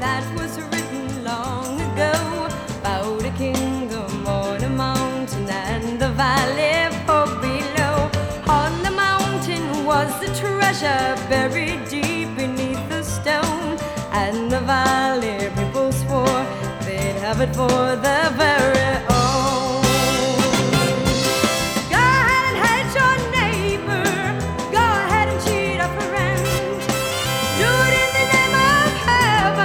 that was written long ago about a kingdom on a mountain and the valley far below. On the mountain was the treasure buried deep beneath the stone, and the valley people swore they'd have it for the